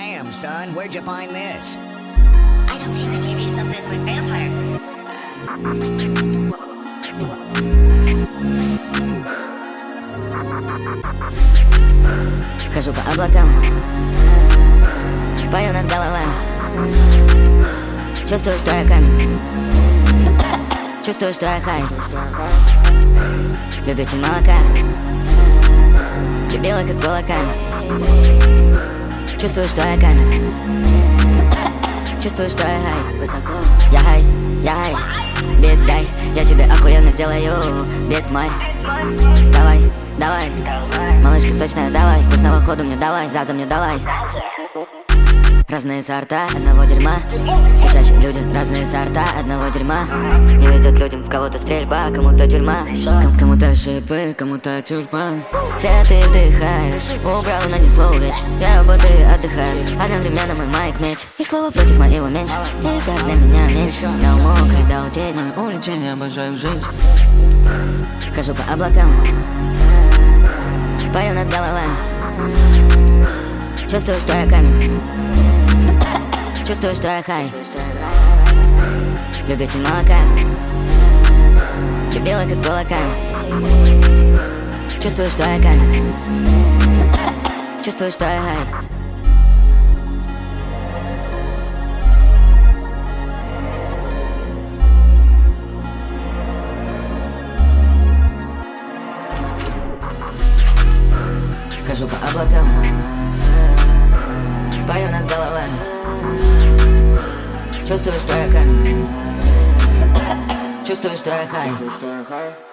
Damn, son, where'd you find this? I don't think that maybe something with vampires. Хожу по облакам, парю над головой. Чувствую, что я камень. Чувствую, что я хай. Любитель молока, любила как кулаками. Чувствую, что я камень. Чувствую, что я хай. Высоко. Я хай, я хай. Бит дай, я тебе охуенно сделаю. Бит мой. Давай, давай. Малышка сочная, давай. Вкусного ходу мне давай, заза мне давай. Разные сорта одного дерьма. Все чаще люди, разные сорта одного дерьма. Не везет людям, в кого-то стрельба, кому-то тюрьма, кому-то шипы, кому-то тюльпан. Все ты вдыхаешь, убрал на них слово веч. Я будто отдыхаю, одновременно мой майк меч. Их слова против моего меньше, их газ для меня меньше. Дал мокрый, дал течь. Мое увлечение обожаю жить. Хожу по облакам, парю над головой. Чувствую, что я камень. Чувствую, что я хай. Любитель молока, любила как кулаками. Чувствую, что я камень. Чувствую, что я хай. Хожу по облакам, парю над головой. Чувствую, что я камень. Чувствую, что я хай.